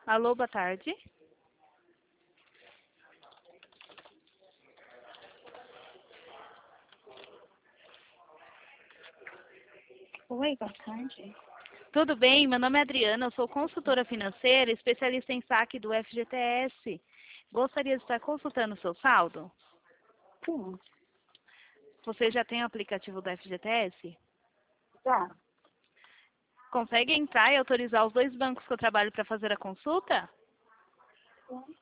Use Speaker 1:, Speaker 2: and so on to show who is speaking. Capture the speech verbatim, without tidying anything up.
Speaker 1: Alô, boa tarde.
Speaker 2: Oi, boa tarde.
Speaker 1: Tudo bem? Meu nome é Adriana, eu sou consultora financeira, especialista em saque do F G T S. Gostaria de estar consultando o seu saldo?
Speaker 2: Sim,
Speaker 1: Você já tem o aplicativo do F G T S?
Speaker 2: já.
Speaker 1: Consegue entrar e autorizar os dois bancos que eu trabalho para fazer a consulta?
Speaker 2: Sim.